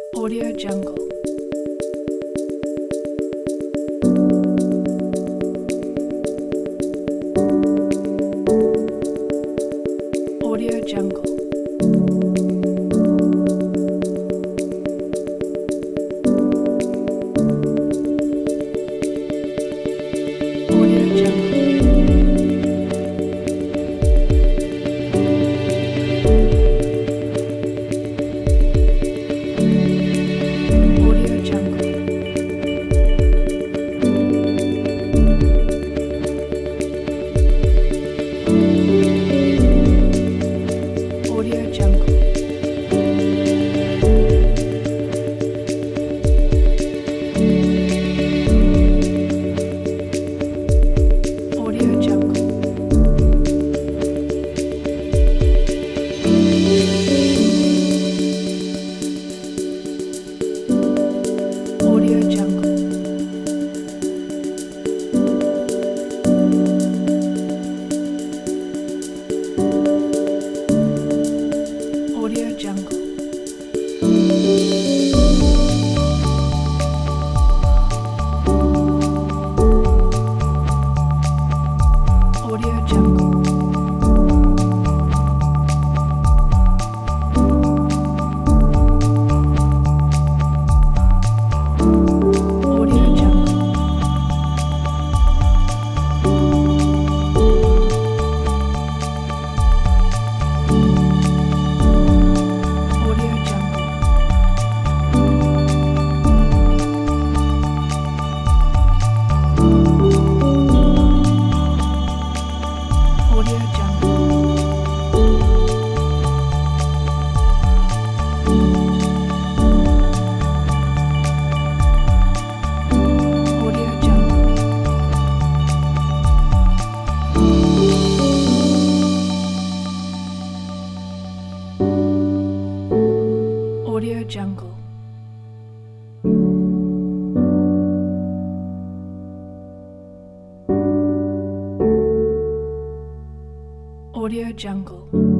Audio Jungle. Audio Jungle. Audio Jungle. Audio Jungle. Audio Jungle. Audio Jungle. Audio Jungle. Audio Jungle. Audio Jungle. Audio Jungle. Audio Jungle. Audio Jungle. Audio Jungle. Audio Jungle.